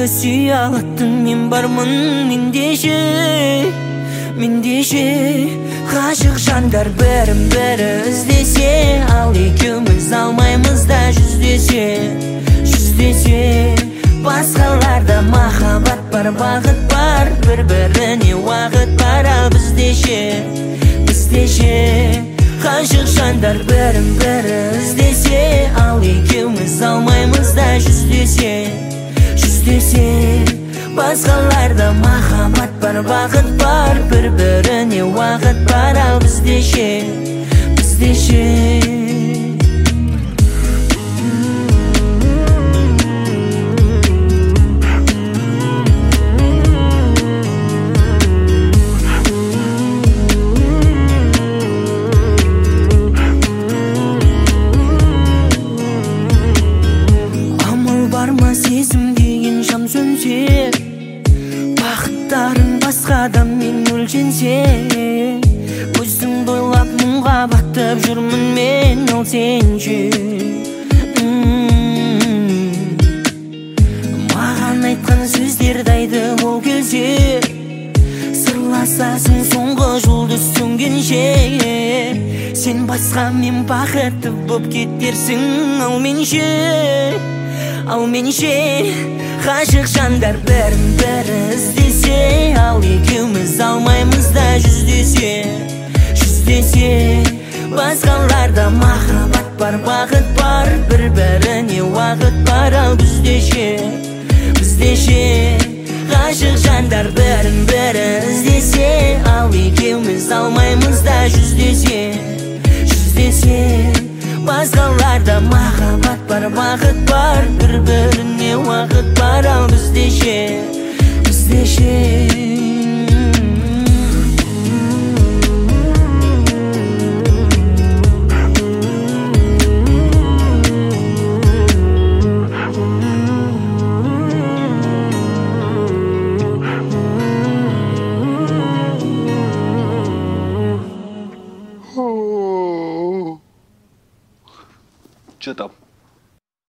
жүректі сүйе алатын мен бармын мендеше ғашық жандар бірін-бірі іздесе, ал екеуміз алмаймыз да жүздесе. Басқаларда махаббат бар, бағыт бар, бір-біріне уақыт бар, ал біздеше ғашық жандар бірін-бірі іздесе, ал екеуміз алмаймыз да жүздесе. Басқаларда махаббат бар, бағыт бар, бір-біріне уақыт бар, ал біздеше. Сезім деген шам сөнсе, бақыттарың басқада мен өлшенсе, өзіңді ойлап мұңға батып жүрмін мен, ал сенші маған айтқан сөздерді айды ол келсе, сырласасың соңғы жұлдыз сөнгенше. Сен басқа мен бақытты боп кетерсің, ал менше ғашық жандар бірін-бірі іздесе, ал екеуміз алмаймыз да жүздесе. Басқаларда махаббат бар, бағыт бар, бір-біріне уақыт бар, ал біздеше. Ғашық жандар бірін-бірі іздесе, ал екеуміз алмаймыз да жүздесе. Басқаларда махаббат бар, бағыт бар, бір-біріне уақыт бар, ал біздеше. Что там?